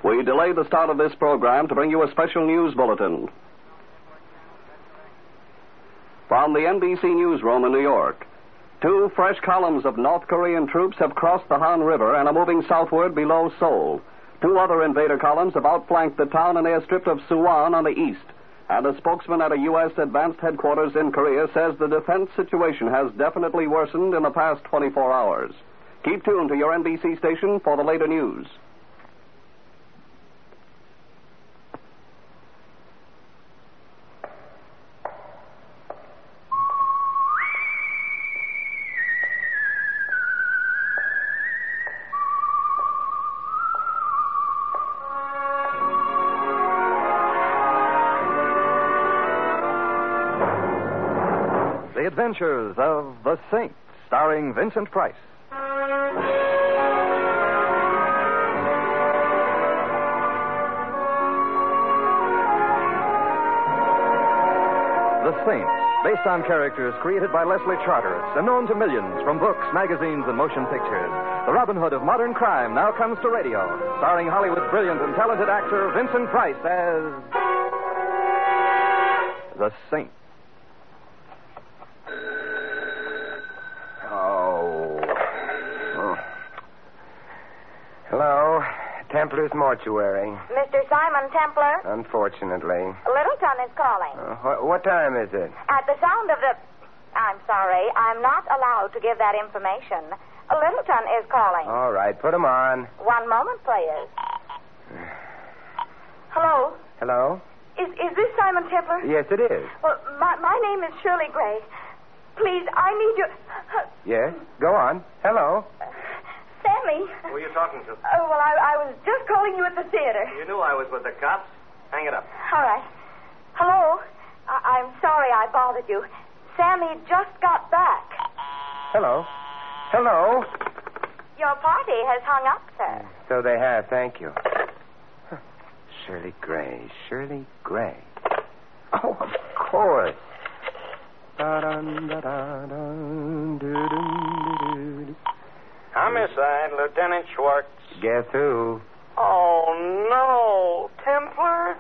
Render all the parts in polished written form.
We delayed the start of this program to bring you a special news bulletin. From the NBC newsroom in New York, 2 fresh columns of North Korean troops have crossed the Han River and are moving southward below Seoul. 2 other invader columns have outflanked the town and airstrip of Suwon on the east. And a spokesman at a U.S. advanced headquarters in Korea says the defense situation has definitely worsened in the past 24 hours. Keep tuned to your NBC station for the later news. The Adventures of the Saint, starring Vincent Price. The Saint, based on characters created by Leslie Charteris and known to millions from books, magazines, and motion pictures. The Robin Hood of modern crime now comes to radio, starring Hollywood's brilliant and talented actor Vincent Price as the Saint. Hello, Templar's Mortuary. Mr. Simon Templar? Unfortunately. Littleton is calling. What time is it? At the sound of the... I'm sorry, I'm not allowed to give that information. Littleton is calling. All right, put him on. One moment, please. Hello? Hello? Is this Simon Templar? Yes, it is. Well, my name is Shirley Gray. Please, I need you... Yes? Go on. Hello? Sammy. Who are you talking to? Oh, well, I was just calling you at the theater. You knew I was with the cops. Hang it up. All right. Hello? I'm sorry I bothered you. Sammy just got back. Hello? Hello? Your party has hung up, sir. So they have, thank you. Shirley Gray. Shirley Gray. Oh, of course. Homicide, Lieutenant Schwartz. Guess who? Oh, no. Templar?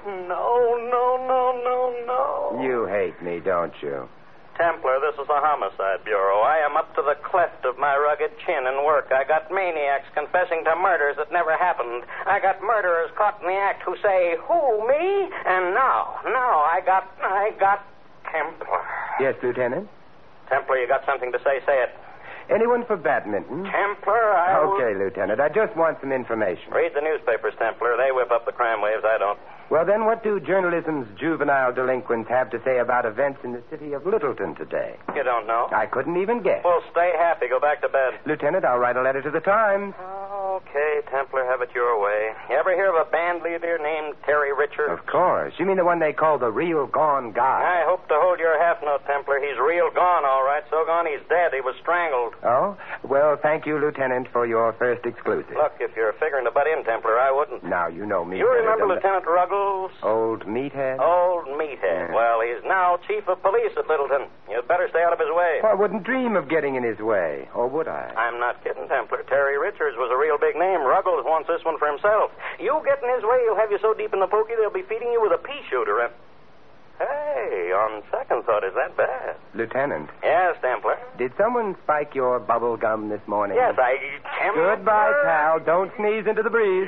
No. You hate me, don't you? Templar, this is the Homicide Bureau. I am up to the cleft of my rugged chin in work. I got maniacs confessing to murders that never happened. I got murderers caught in the act who say, who, me? And now I got Templar. Yes, Lieutenant? Templar, you got something to say? Say it. Anyone for badminton? Templar, Okay, Lieutenant. I just want some information. Read the newspapers, Templar. They whip up the crime waves. I don't. Well, then, what do journalism's juvenile delinquents have to say about events in the city of Littleton today? You don't know? I couldn't even guess. Well, stay happy. Go back to bed. Lieutenant, I'll write a letter to the Times. Okay, Templar, have it your way. You ever hear of a band leader named Terry Richards? Of course. You mean the one they call the real gone guy? I hope to hold your half note, Templar. He's real gone, all right. So gone he's dead. He was strangled. Oh? Well, thank you, Lieutenant, for your first exclusive. Look, if you're figuring to butt in, Templar, I wouldn't. Now, you know me. You remember Lieutenant Ruggles? Old meathead? Old meathead. Yeah. Well, he's now chief of police at Littleton. You'd better stay out of his way. Well, I wouldn't dream of getting in his way. Or would I? I'm not kidding, Templar. Terry Richards was a real big name. Ruggles wants this one for himself. You get in his way, he'll have you so deep in the pokey they'll be feeding you with a pea shooter. And... Hey, on second thought, is that bad? Lieutenant. Yes, Templar. Did someone spike your bubble gum this morning? Yes, Goodbye, pal. Don't sneeze into the breeze.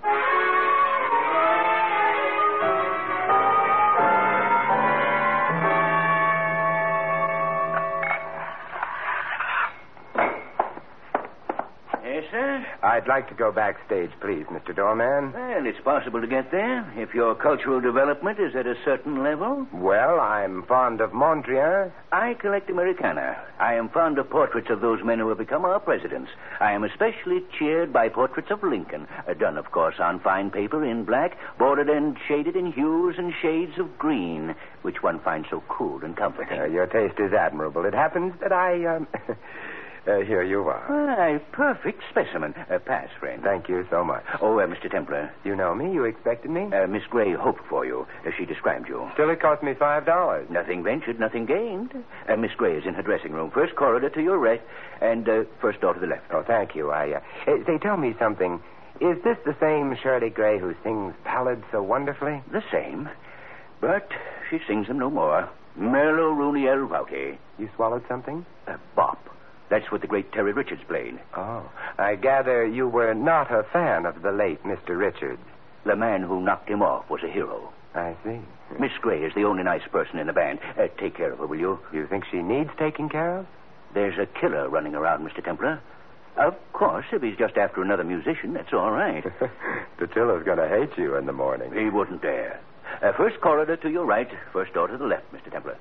Yes, sir? I'd like to go backstage, please, Mr. Doorman. Well, it's possible to get there if your cultural development is at a certain level. Well, I'm fond of Mondrian. I collect Americana. I am fond of portraits of those men who have become our presidents. I am especially cheered by portraits of Lincoln, done, of course, on fine paper in black, bordered and shaded in hues and shades of green, which one finds so cool and comforting. Your taste is admirable. It happens that I, here you are. Why, perfect specimen. Pass, friend. Thank you so much. Oh, Mr. Templar. You know me? You expected me? Miss Gray hoped for you. She described you. Still, it cost me $5. Nothing ventured, nothing gained. Miss Gray is in her dressing room. First corridor to your right, and first door to the left. Oh, thank you. Say, tell me something. Is this the same Shirley Gray who sings ballads so wonderfully? The same. But she sings them no more. Merlo Rooney El Rowdy. You swallowed something? Bop. That's what the great Terry Richards played. Oh, I gather you were not a fan of the late Mr. Richards. The man who knocked him off was a hero. I see. Miss Gray is the only nice person in the band. Take care of her, will you? You think she needs taking care of? There's a killer running around, Mr. Templar. Of course, if he's just after another musician, that's all right. Patillo's going to hate you in the morning. He wouldn't dare. First corridor to your right, first door to the left, Mr. Templar.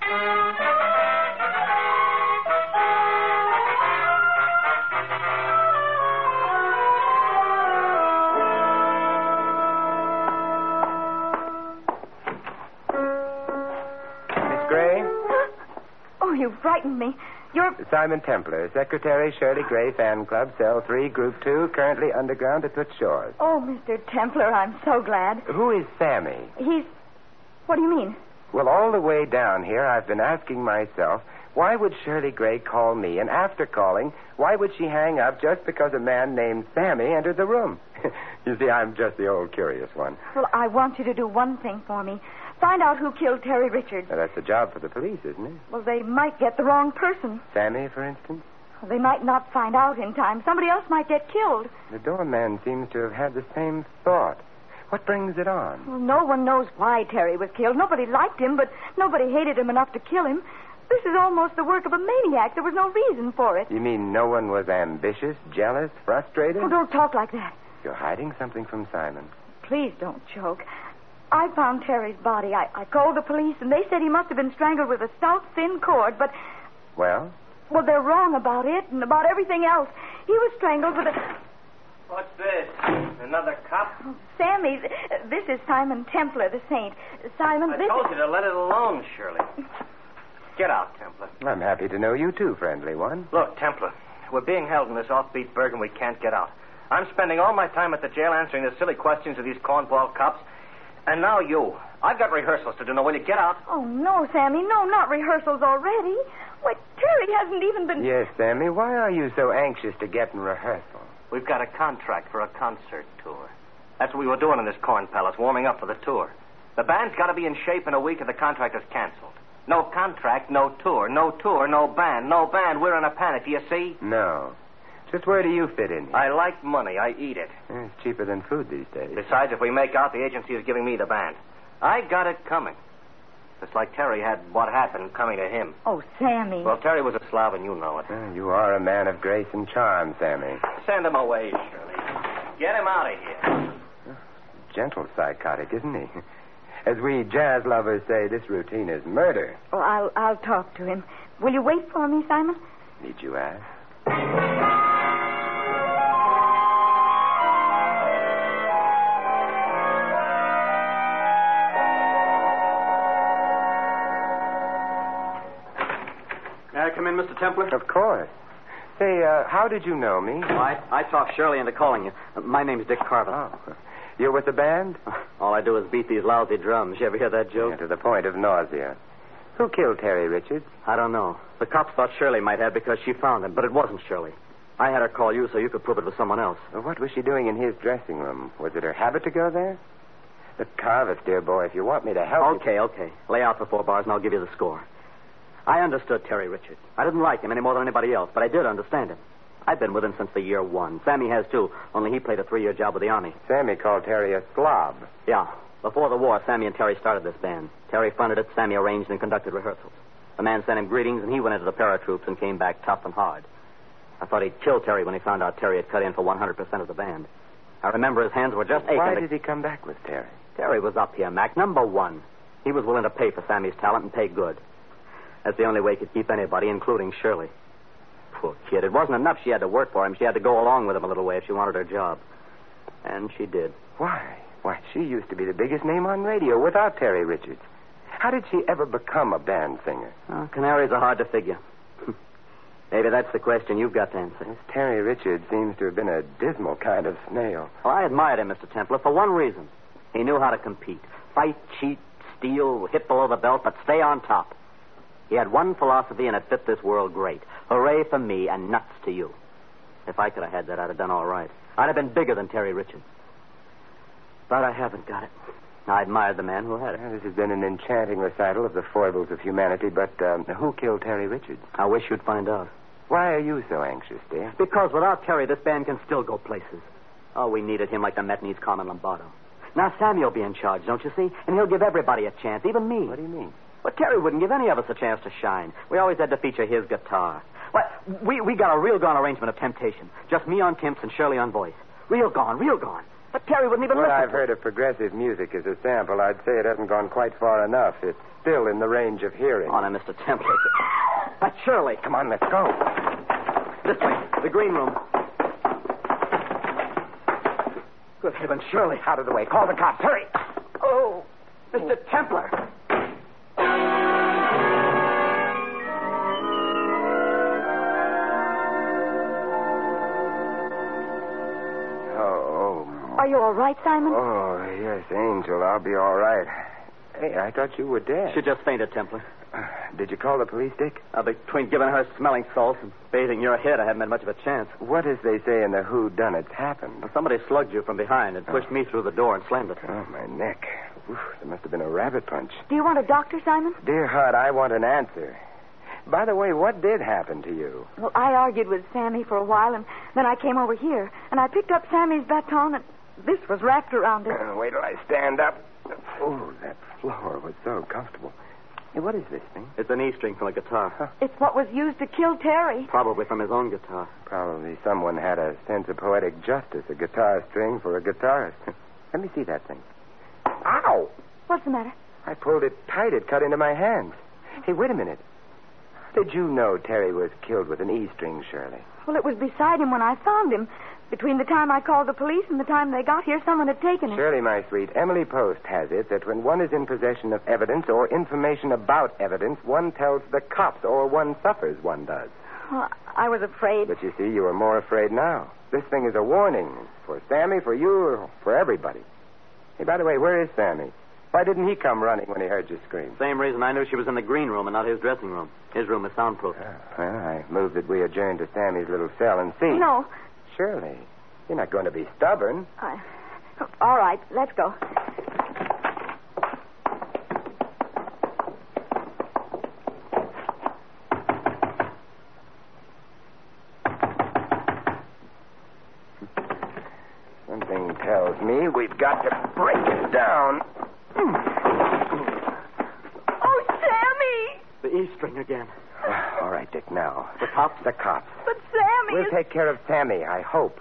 Miss Gray? Oh, you frightened me. You're... Simon Templar, Secretary, Shirley Gray Fan Club, Cell 3, Group 2, currently underground at Toots Shores. Oh, Mr. Templar, I'm so glad. Who is Sammy? He's... What do you mean? Well, all the way down here, I've been asking myself, why would Shirley Gray call me? And after calling, why would she hang up just because a man named Sammy entered the room? You see, I'm just the old curious one. Well, I want you to do one thing for me. Find out who killed Terry Richards. Now, that's a job for the police, isn't it? Well, they might get the wrong person. Sammy, for instance? Well, they might not find out in time. Somebody else might get killed. The doorman seems to have had the same thought. What brings it on? Well, no one knows why Terry was killed. Nobody liked him, but nobody hated him enough to kill him. This is almost the work of a maniac. There was no reason for it. You mean no one was ambitious, jealous, frustrated? Oh, don't talk like that. You're hiding something from Simon. Please don't joke. I found Terry's body. I called the police, and they said he must have been strangled with a stout, thin cord, but... Well? Well, they're wrong about it and about everything else. He was strangled with a... What's this? Another cop? Oh, Sammy, this is Simon Templar, the saint. Simon, I this told is... you to let it alone, Shirley. Get out, Templar. I'm happy to know you too, friendly one. Look, Templar, we're being held in this offbeat burg and we can't get out. I'm spending all my time at the jail answering the silly questions of these cornball cops. And now you. I've got rehearsals to do. Now, will you get out? Oh, no, Sammy, no, not rehearsals already. Why, Terry hasn't even been... Yes, Sammy, why are you so anxious to get in rehearsal? We've got a contract for a concert tour. That's what we were doing in this corn palace, warming up for the tour. The band's got to be in shape in a week or the contract is canceled. No contract, no tour. No tour, no band. No band, we're in a panic. Do you see? No. Just where do you fit in here? I like money. I eat it. It's cheaper than food these days. Besides, if we make out, the agency is giving me the band. I got it coming. Just like Terry had what happened coming to him. Oh, Sammy. Well, Terry was a Slav, and you know it. You are a man of grace and charm, Sammy. Send him away, Shirley. Get him out of here. Gentle psychotic, isn't he? As we jazz lovers say, this routine is murder. Oh, I'll talk to him. Will you wait for me, Simon? Need you ask? May I come in, Mr. Templar? Of course. Say, how did you know me? I talked Shirley into calling you. My name's Dick Carver. Oh. You're with the band? All I do is beat these lousy drums. You ever hear that joke? Yeah, to the point of nausea. Who killed Terry Richards? I don't know. The cops thought Shirley might have because she found him, but it wasn't Shirley. I had her call you so you could prove it was someone else. Well, what was she doing in his dressing room? Was it her habit to go there? Look, Carver, dear boy, if you want me to help Okay. Lay out the 4 bars and I'll give you the score. I understood Terry Richards. I didn't like him any more than anybody else, but I did understand him. I've been with him since the year 1. Sammy has, too, only he played a 3-year job with the Army. Sammy called Terry a slob. Yeah. Before the war, Sammy and Terry started this band. Terry funded it, Sammy arranged and conducted rehearsals. The man sent him greetings, and he went into the paratroops and came back tough and hard. I thought he'd kill Terry when he found out Terry had cut in for 100% of the band. I remember his hands were just aching. Why did he come back with Terry? Terry was up here, Mac. Number 1. He was willing to pay for Sammy's talent and pay good. That's the only way he could keep anybody, including Shirley. Poor kid. It wasn't enough she had to work for him. She had to go along with him a little way if she wanted her job. And she did. Why? Why, she used to be the biggest name on radio without Terry Richards. How did she ever become a band singer? Canaries are hard to figure. Maybe that's the question you've got to answer. This Terry Richards seems to have been a dismal kind of snail. Well, I admired him, Mr. Templar, for one reason. He knew how to compete. Fight, cheat, steal, hit below the belt, but stay on top. He had one philosophy, and it fit this world great. Hooray for me and nuts to you. If I could have had that, I'd have done all right. I'd have been bigger than Terry Richards. But I haven't got it. I admired the man who had it. Well, this has been an enchanting recital of the foibles of humanity, but who killed Terry Richards? I wish you'd find out. Why are you so anxious, dear? Because without Terry, this band can still go places. Oh, we needed him like the Met needs Carmen Lombardo. Now Sammy'll be in charge, don't you see? And he'll give everybody a chance, even me. What do you mean? Well, Terry wouldn't give any of us a chance to shine. We always had to feature his guitar. Well, we got a real gone arrangement of Temptation. Just me on Timps and Shirley on voice. Real gone. But Terry wouldn't even Well, listen I've heard of progressive music as a sample. I'd say it hasn't gone quite far enough. It's still in the range of hearing. Oh, now, Mr. Templer. That's Shirley. Come on, let's go. This way, the green room. Good heavens, Shirley. Out of the way. Call the cops. Hurry. Oh, Mr. Templer. Are you all right, Simon? Oh, yes, Angel. I'll be all right. Hey, I thought you were dead. She just fainted, Templer. Did you call the police, Dick? Between giving her smelling salts and bathing your head, I haven't had much of a chance. What, as they say in the whodunits, happened? Well, somebody slugged you from behind and pushed me through the door and slammed it. Oh, my neck. Oof, there must have been a rabbit punch. Do you want a doctor, Simon? Dear Hud, I want an answer. By the way, what did happen to you? Well, I argued with Sammy for a while, and then I came over here, and I picked up Sammy's baton, and this was wrapped around it. Wait till I stand up. Oh, that floor was so comfortable. Hey, what is this thing? It's an E string from a guitar. Huh. It's what was used to kill Terry. Probably from his own guitar. Probably someone had a sense of poetic justice, a guitar string for a guitarist. Let me see that thing. Ow! What's the matter? I pulled it tight. It cut into my hands. Hey, wait a minute. How did you know Terry was killed with an E string, Shirley? Well, it was beside him when I found him. Between the time I called the police and the time they got here, someone had taken it. Shirley, my sweet, Emily Post has it that when one is in possession of evidence or information about evidence, one tells the cops, or one suffers, one does. Well, I was afraid. But you see, you are more afraid now. This thing is a warning for Sammy, for you, for everybody. Hey, by the way, where is Sammy? Why didn't he come running when he heard you scream? Same reason I knew she was in the green room and not his dressing room. His room is soundproof. Well, I move that we adjourn to Sammy's little cell and see. No. Shirley, you're not going to be stubborn. All right, let's go. Something tells me we've got to break it down. Oh, Sammy! The E string again. All right, Dick, now. The cops? The cops. But Sammy We'll take care of Sammy, I hope.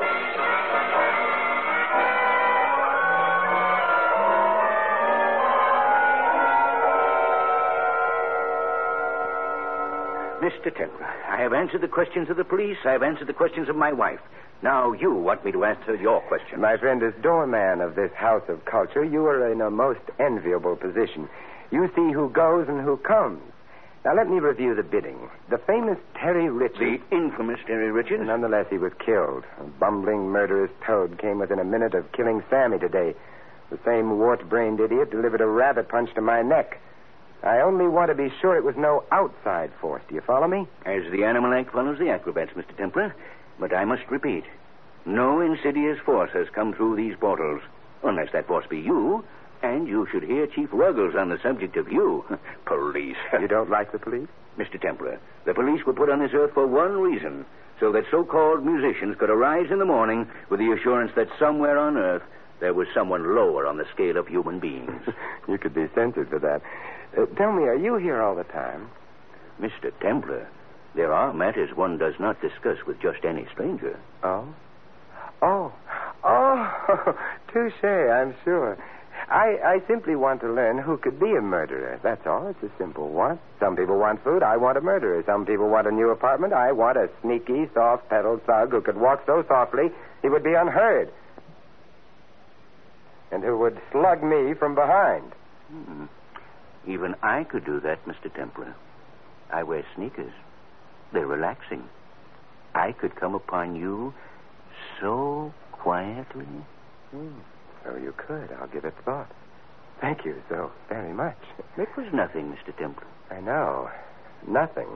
Mr. Templer, I have answered the questions of the police. I have answered the questions of my wife. Now you want me to answer your question. My friend, as doorman of this house of culture, you are in a most enviable position. You see who goes and who comes. Now, let me review the bidding. The famous Terry Richards... The infamous Terry Richards? Nonetheless, he was killed. A bumbling, murderous toad came within a minute of killing Sammy today. The same wart-brained idiot delivered a rabbit punch to my neck. I only want to be sure it was no outside force. Do you follow me? As the Animal Act follows the acrobats, Mr. Templer. But I must repeat, no insidious force has come through these portals. Unless that force be you, and you should hear Chief Ruggles on the subject of you. Police. You don't like the police? Mr. Templer, the police were put on this earth for one reason, so that so-called musicians could arise in the morning with the assurance that somewhere on earth there was someone lower on the scale of human beings. You could be censored for that. Tell me, are you here all the time? Mr. Templer, there are matters one does not discuss with just any stranger. Oh? Touche, I'm sure. I simply want to learn who could be a murderer. That's all. It's a simple want. Some people want food. I want a murderer. Some people want a new apartment. I want a sneaky, soft-pedaled thug who could walk so softly he would be unheard. And who would slug me from behind. Even I could do that, Mr. Templer. I wear sneakers. They're relaxing. I could come upon you so quietly. So you could. I'll give it thought. Thank you so very much. It was nothing, Mr. Templer. I know. Nothing.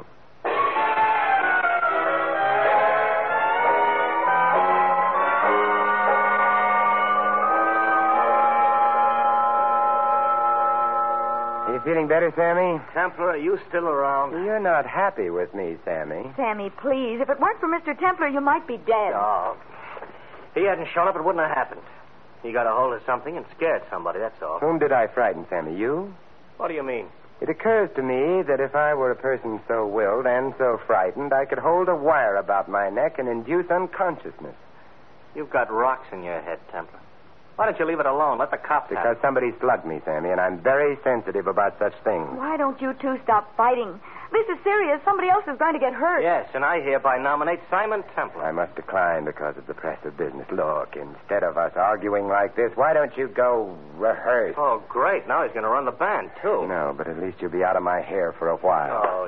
feeling better, Sammy? Templar, are you still around? You're not happy with me, Sammy. Sammy, please. If it weren't for Mr. Templar, you might be dead. Oh. If he hadn't shown up, it wouldn't have happened. He got a hold of something and scared somebody, that's all. Whom did I frighten, Sammy? You? What do you mean? It occurs to me that if I were a person so willed and so frightened, I could hold a wire about my neck and induce unconsciousness. You've got rocks in your head, Templar. Why don't you leave it alone? Let the cops have Because it. somebody slugged me, Sammy, and I'm very sensitive about such things. Why don't you two stop fighting? This is serious. Somebody else is going to get hurt. Yes, and I hereby nominate Simon Templar. I must decline because of the press of business. Look, instead of us arguing like this, why don't you go rehearse? Oh, great. Now he's going to run the band, too. No, but at least you'll be out of my hair for a while. Oh,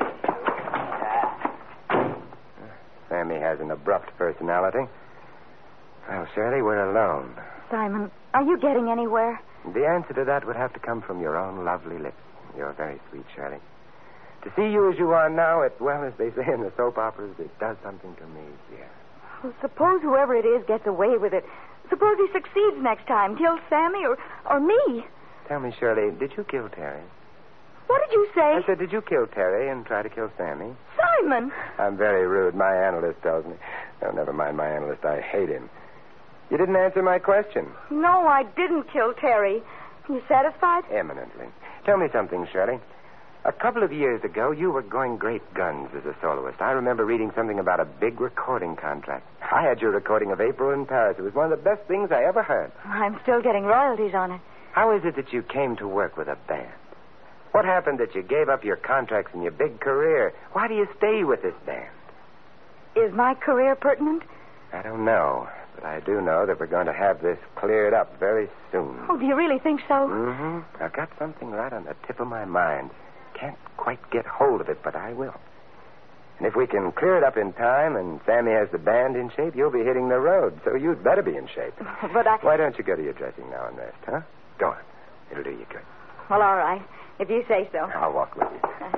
yeah. Sammy has an abrupt personality. Well, Shirley, we're alone. Simon, are you getting anywhere? The answer to that would have to come from your own lovely lips. You're very sweet, Shirley. To see you as you are now, as they say in the soap operas, it does something to me, dear. Well, suppose whoever it is gets away with it. Suppose he succeeds next time, kills Sammy or me. Tell me, Shirley, did you kill Terry? What did you say? I said, did you kill Terry and try to kill Sammy? Simon! I'm very rude. My analyst tells me. Oh, never mind my analyst. I hate him. You didn't answer my question. No, I didn't kill Terry. You satisfied? Eminently. Tell me something, Shirley. A couple of years ago, you were going great guns as a soloist. I remember reading something about a big recording contract. I had your recording of April in Paris. It was one of the best things I ever heard. I'm still getting royalties on it. How is it that you came to work with a band? What happened that you gave up your contracts and your big career? Why do you stay with this band? Is my career pertinent? I don't know, but I do know that we're going to have this cleared up very soon. Oh, do you really think so? Mm-hmm. I've got something right on the tip of my mind. Can't quite get hold of it, but I will. And if we can clear it up in time and Sammy has the band in shape, you'll be hitting the road, so you'd better be in shape. But Why don't you go to your dressing now and rest, huh? Go on. It'll do you good. Well, all right, if you say so. I'll walk with you.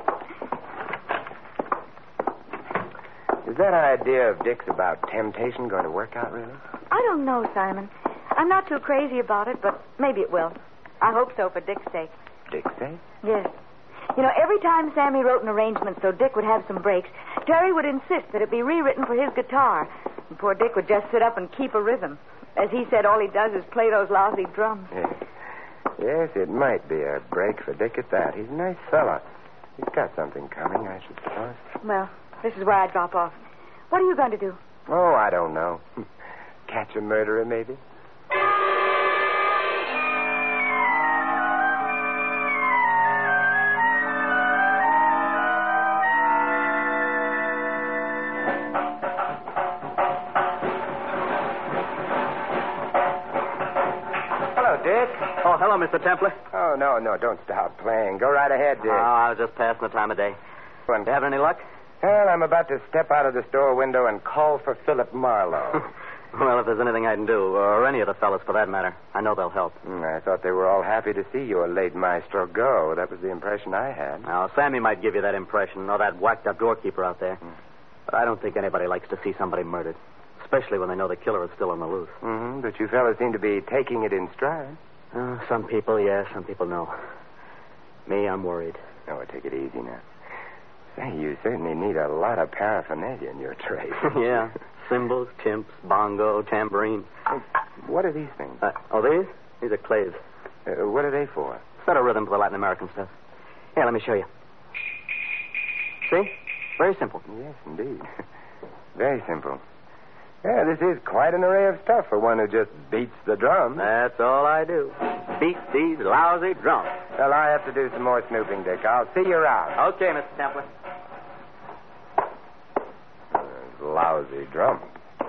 Is that idea of Dick's about temptation going to work out, really? I don't know, Simon. I'm not too crazy about it, but maybe it will. I hope so for Dick's sake. Dick's sake? Yes. You know, every time Sammy wrote an arrangement so Dick would have some breaks, Terry would insist that it be rewritten for his guitar. And poor Dick would just sit up and keep a rhythm. As he said, all he does is play those lousy drums. Yes, it might be a break for Dick at that. He's a nice fella. He's got something coming, I should suppose. Well, this is where I drop off. What are you going to do? Oh, I don't know. Catch a murderer, maybe? Oh, hello, Mr. Templar. Oh, no, don't stop playing. Go right ahead, Dick. Oh, I was just passing the time of day. You having any luck? Well, I'm about to step out of the store window and call for Philip Marlowe. Well, if there's anything I can do, or any of the fellas for that matter, I know they'll help. I thought they were all happy to see your late maestro go. That was the impression I had. Now, Sammy might give you that impression, or that whacked-up doorkeeper out there. But I don't think anybody likes to see somebody murdered, especially when they know the killer is still on the loose. Mm-hmm, but you fellas seem to be taking it in stride. Some people, yes, some people, no. Me, I'm worried. Oh, take it easy now. Say, you certainly need a lot of paraphernalia in your trade. Yeah. Cymbals, chimps, bongo, tambourine. What are these things? These? These are claves. What are they for? Set a rhythm for the Latin American stuff. Here, let me show you. See? Very simple. Yes, indeed. Very simple. Yeah, this is quite an array of stuff for one who just beats the drum. That's all I do. Beat these lousy drums. Well, I have to do some more snooping, Dick. I'll see you around. Okay, Mr. Templar. Lousy drum.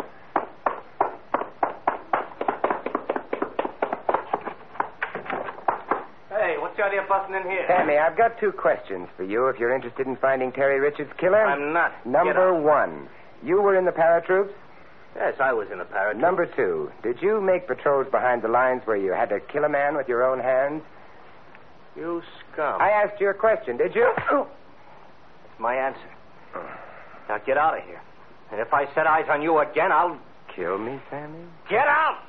Hey, what's the idea of busting in here? Sammy, I've got 2 questions for you if you're interested in finding Terry Richards' killer. I'm not. Number 1, you were in the paratroops? Yes, I was in the paratroops. Number 2, did you make patrols behind the lines where you had to kill a man with your own hands? You scum. I asked you a question, did you? That's my answer. Now get out of here. And if I set eyes on you again, I'll... Kill me, Sammy? Get out!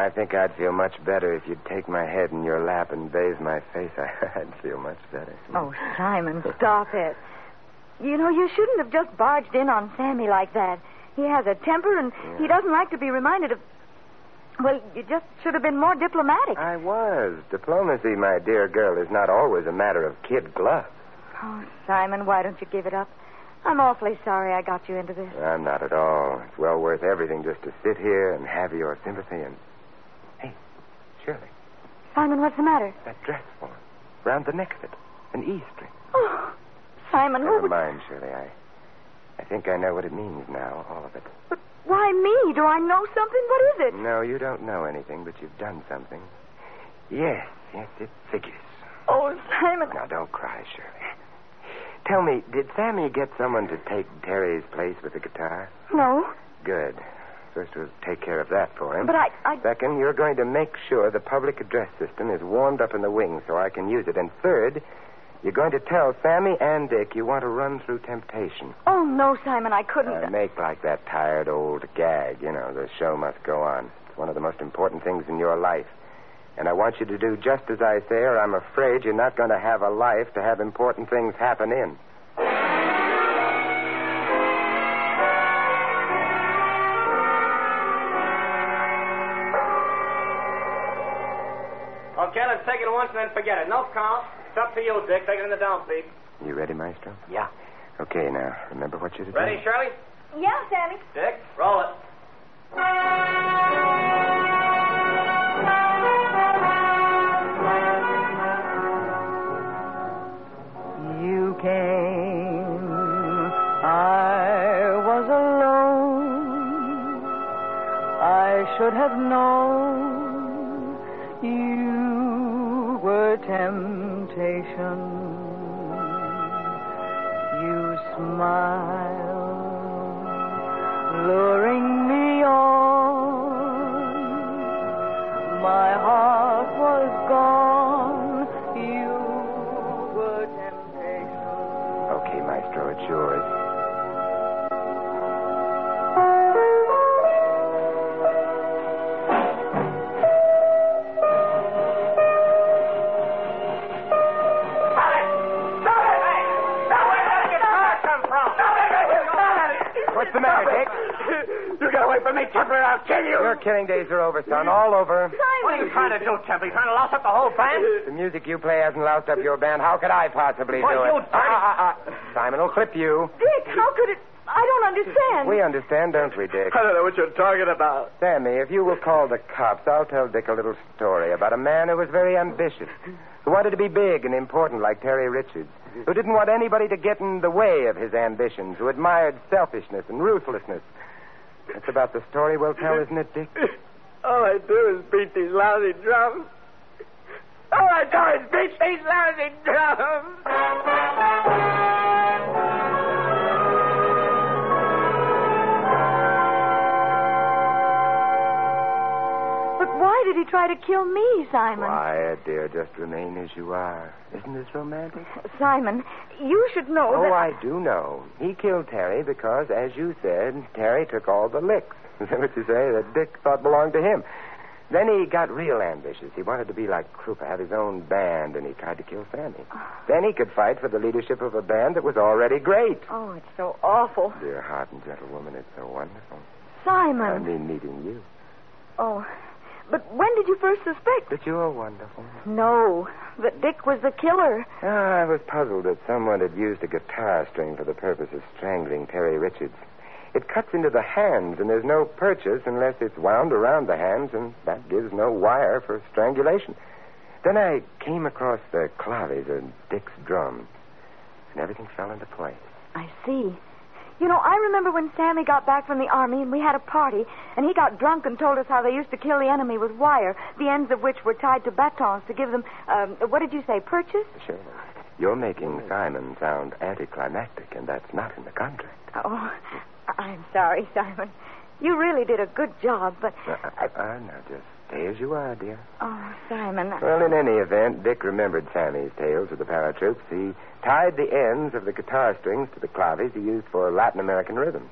I think I'd feel much better if you'd take my head in your lap and bathe my face. I'd feel much better. Oh, Simon, stop it. You know, you shouldn't have just barged in on Sammy like that. He has a temper, and he doesn't like to be reminded of... Well, you just should have been more diplomatic. I was. Diplomacy, my dear girl, is not always a matter of kid gloves. Oh, Simon, why don't you give it up? I'm awfully sorry I got you into this. I'm not at all. It's well worth everything just to sit here and have your sympathy and... Hey, Shirley. Simon, what's the matter? That dress form. Round the neck of it. An E string. Oh, Simon, Never mind, Shirley. I think I know what it means now, all of it. But why me? Do I know something? What is it? No, you don't know anything, but you've done something. Yes, it figures. Oh, Simon. Now, don't cry, Shirley. Tell me, did Sammy get someone to take Terry's place with the guitar? No. Good. First, we'll take care of that for him. But I... Second, you're going to make sure the public address system is warmed up in the wing so I can use it. And third, you're going to tell Sammy and Dick you want to run through temptation. Oh, no, Simon, I couldn't. Make like that tired old gag. You know, the show must go on. It's one of the most important things in your life. And I want you to do just as I say, or I'm afraid you're not going to have a life to have important things happen in. Okay, let's take it once and then forget it. No count. It's up to you, Dick. Take it in the downbeat. You ready, Maestro? Yeah. Okay, now, remember what you're to do. Ready, Shirley? Yeah, Sammy. Dick, roll it. You came, I was alone. I should have known you were temptation. You smiled, luring me on. My heart was gone. You were temptation. Okay, Maestro, it's yours. What's the matter, Dick? You get away from me, Temper, or I'll kill you. Your killing days are over, son. All over. What are you trying to do, Temper? You trying to louse up the whole band? The music you play hasn't loused up your band. How could I possibly do you it? Simon will clip you. Dick, how could it... I don't understand. We understand, don't we, Dick? I don't know what you're talking about. Sammy, if you will call the cops, I'll tell Dick a little story about a man who was very ambitious, who wanted to be big and important like Terry Richards, who didn't want anybody to get in the way of his ambitions, who admired selfishness and ruthlessness. That's about the story we'll tell, isn't it, Dick? All I do is beat these lousy drums. All I do is beat these lousy drums. Why did he try to kill me, Simon? Quiet, dear. Just remain as you are. Isn't this romantic? Simon, you should know that... Oh, I do know. He killed Terry because, as you said, Terry took all the licks. Is that what you say? That Dick thought belonged to him. Then he got real ambitious. He wanted to be like Krupa, have his own band, and he tried to kill Sammy. Then he could fight for the leadership of a band that was already great. Oh, it's so awful. Dear heart and gentle woman, it's so wonderful. Simon. I mean meeting you. Oh, but when did you first suspect? That you're wonderful. No, that Dick was the killer. I was puzzled that someone had used a guitar string for the purpose of strangling Terry Richards. It cuts into the hands, and there's no purchase unless it's wound around the hands, and that gives no wire for strangulation. Then I came across the claves and Dick's drums, and everything fell into place. I see. You know, I remember when Sammy got back from the army and we had a party, and he got drunk and told us how they used to kill the enemy with wire, the ends of which were tied to batons to give them, what did you say, purchase? Sure. You're making Simon sound anticlimactic, and that's not in the contract. Oh, I'm sorry, Simon. You really did a good job, but... Now, just stay as you are, dear. Oh, Simon... Well, in any event, Dick remembered Sammy's tales with the paratroops. He tied the ends of the guitar strings to the claves he used for Latin American rhythms.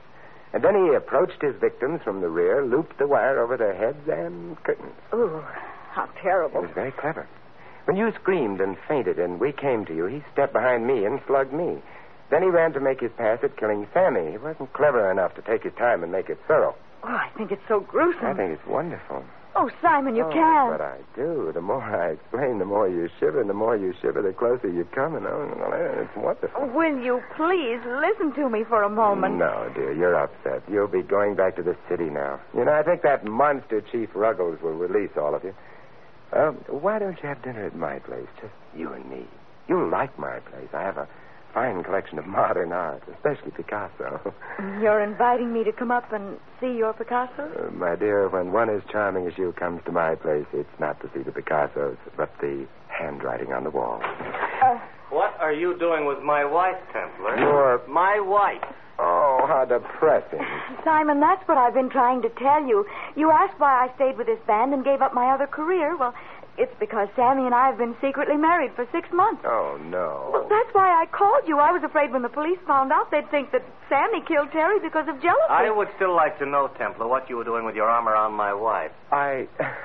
And then he approached his victims from the rear, looped the wire over their heads and curtains. Ooh, how It terrible. was very clever. When you screamed and fainted and we came to you, he stepped behind me and slugged me. Then he ran to make his pass at killing Sammy. He wasn't clever enough to take his time and make it thorough. Oh, I think it's so gruesome. I think it's wonderful. Oh, Simon, you can't. But I do. The more I explain, the more you shiver. And the more you shiver, the closer you come. And it's wonderful. Oh, will you please listen to me for a moment? No, dear, you're upset. You'll be going back to the city now. You know, I think that monster Chief Ruggles will release all of you. Why don't you have dinner at my place, just you and me? You'll like my place. I have a fine collection of modern art, especially Picasso. You're inviting me to come up and see your Picasso? My dear, when one as charming as you comes to my place, it's not to see the Picassos, but the handwriting on the wall. What are you doing with my wife, Templar? My wife. Oh, how depressing. Simon, that's what I've been trying to tell you. You asked why I stayed with this band and gave up my other career. Well, it's because Sammy and I have been secretly married for 6 months. Oh, no. Well, that's why I called you. I was afraid when the police found out, they'd think that Sammy killed Terry because of jealousy. I would still like to know, Templar, what you were doing with your arm around my wife. I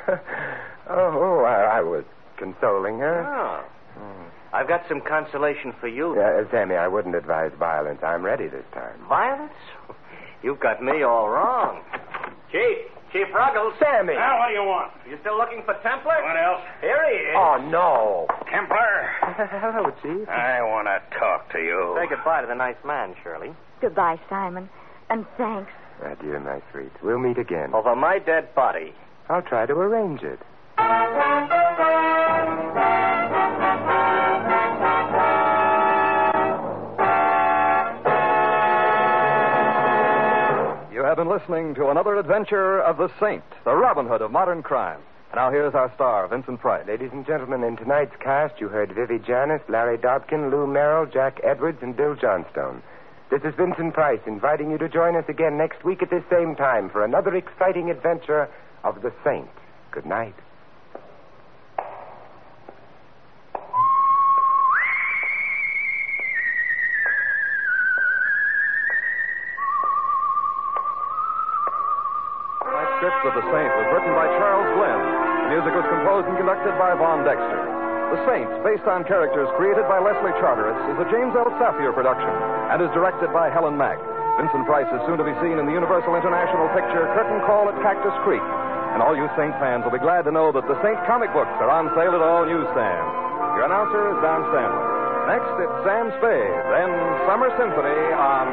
was consoling her. Oh. I've got some consolation for you. Sammy, I wouldn't advise violence. I'm ready this time. Violence? You've got me all wrong. Chief Ruggles. Sammy! Now, what do you want? You still looking for Templar? What else? Here he is. Oh, no. Templar. Hello, Chief. I want to talk to you. Say goodbye to the nice man, Shirley. Goodbye, Simon. And thanks. Adieu, my sweet. We'll meet again. Over my dead body. I'll try to arrange it. You have been listening to another adventure of the Saint, the Robin Hood of modern crime. And now here's our star, Vincent Price. Ladies and gentlemen, in tonight's cast, you heard Vivi Janis, Larry Dobkin, Lou Merrill, Jack Edwards, and Bill Johnstone. This is Vincent Price inviting you to join us again next week at this same time for another exciting adventure of the Saint. Good night. Script of The Saint was written by Charles Glenn. The music was composed and conducted by Von Dexter. The Saint, based on characters created by Leslie Charteris, is a James L. Safier production and is directed by Helen Mack. Vincent Price is soon to be seen in the Universal International picture Curtain Call at Cactus Creek. And all you Saint fans will be glad to know that the Saint comic books are on sale at all newsstands. Your announcer is Don Stanley. Next, it's Sam Spade, then Summer Symphony on